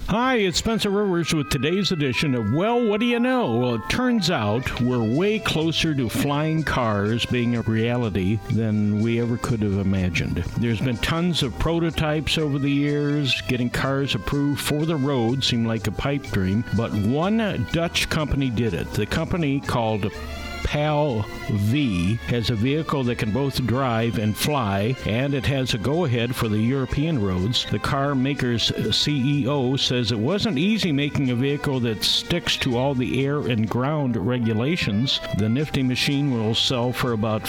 Hi, it's Spencer Rivers with today's edition of Well, What Do You Know? Well, it turns out we're way closer to flying cars being a reality than we ever could have imagined. There's been tons of prototypes over the years. Getting cars approved for the road seemed like a pipe dream, but one Dutch company did it. The company called PAL V has a vehicle that can both drive and fly, and it has a go-ahead for the European roads. The car maker's CEO says it wasn't easy making a vehicle that sticks to all the air and ground regulations. The nifty machine will sell for about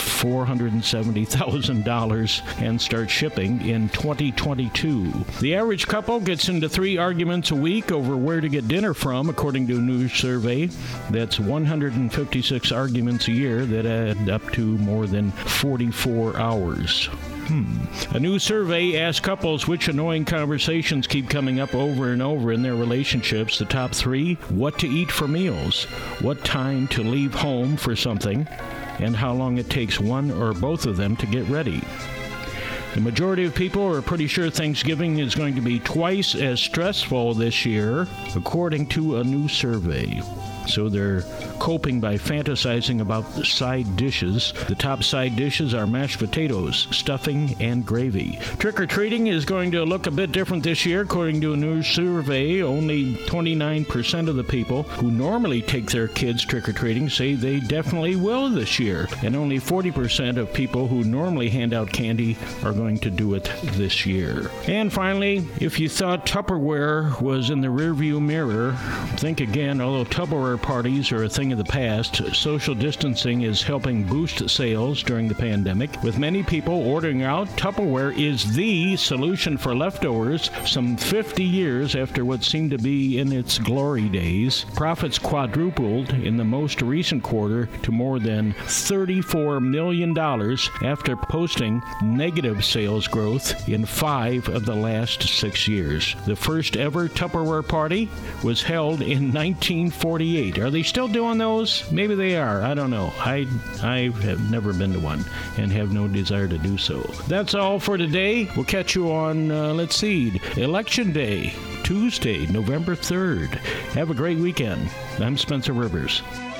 $470,000 and start shipping in 2022. The average couple gets into 3 arguments a week over where to get dinner from, according to a new survey. That's 156 arguments a year that add up to more than 44 hours. A new survey asked couples which annoying conversations keep coming up over and over in their relationships. The top 3, what to eat for meals, what time to leave home for something, and how long it takes one or both of them to get ready. The majority of people are pretty sure Thanksgiving is going to be twice as stressful this year, according to a new survey. So they're coping by fantasizing about side dishes. The top side dishes are mashed potatoes, stuffing, and gravy. Trick-or-treating is going to look a bit different this year. According to a new survey, only 29% of the people who normally take their kids trick-or-treating say they definitely will this year. And only 40% of people who normally hand out candy are going to do it this year. And finally, if you thought Tupperware was in the rearview mirror, think again. Although Tupperware parties are a thing of the past, social distancing is helping boost sales during the pandemic. With many people ordering out, Tupperware is the solution for leftovers some 50 years after what seemed to be in its glory days. Profits quadrupled in the most recent quarter to more than $34 million after posting negative sales growth in 5 of the last 6 years. The first ever Tupperware party was held in 1948. Are they still doing those? Maybe they are. I don't know. I have never been to one and have no desire to do so. That's all for today. We'll catch you on, Election Day, Tuesday, November 3rd. Have a great weekend. I'm Spencer Rivers.